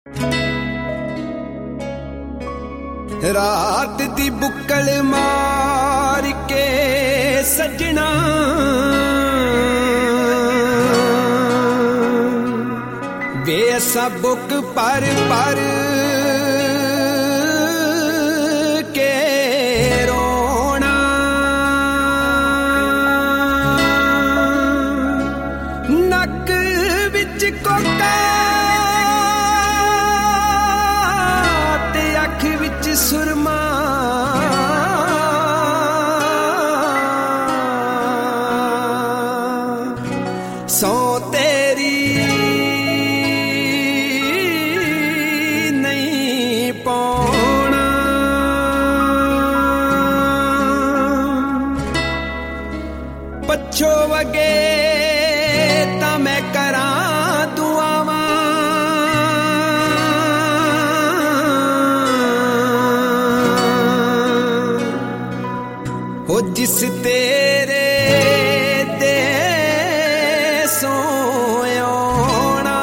रात दी बुक्कल मार के सजना बेअसा बुक पर के रोना नक विच कोका ते अख विच सुरमा सौ तेरी पछो वगे ता मैं करा दुआवा हो जिस तेरे दे सोयोना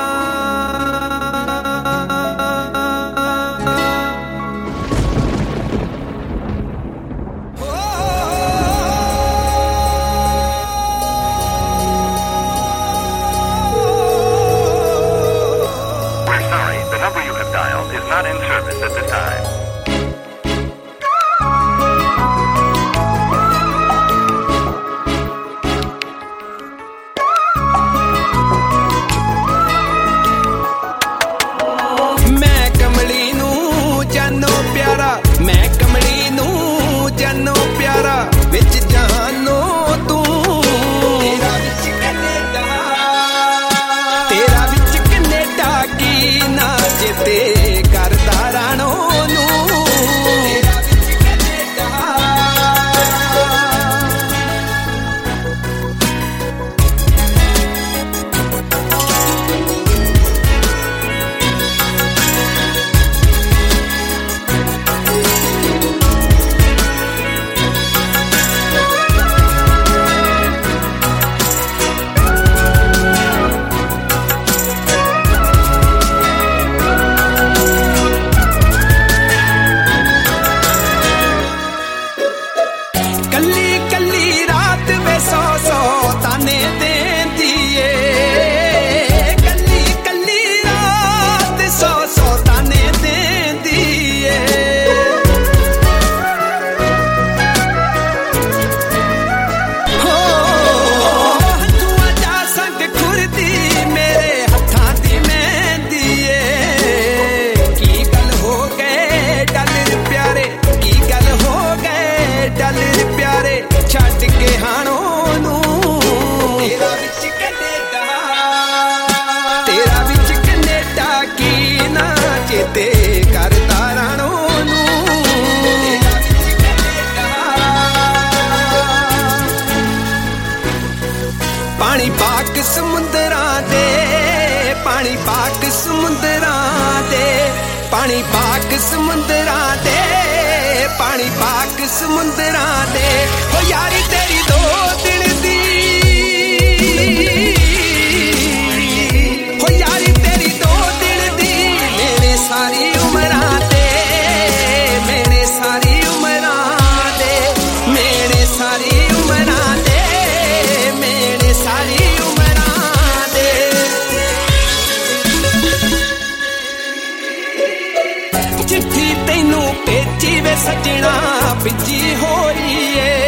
is not in service at the time. मैं कमली नू जानो प्यारा, मैं कमली नू जानो प्यारा विच जानो तू तेरा विच कनेडा की ना जेते पानी पाक समुंदरां दे, पानी पाक समुंदरां दे, पानी पाक समुंदरां दे, पानी पाक समुंदरां दे हो यारी तेरी दो दिन दी हो यारी तेरी दो दिन दी मेरे सारी उमरां दे मेरे सारी उमरां दे मेरे सारी उमरां दे मेरे सारी उमरां दे चिट्ठी तैनू भेजी वे सजना बिजी होई है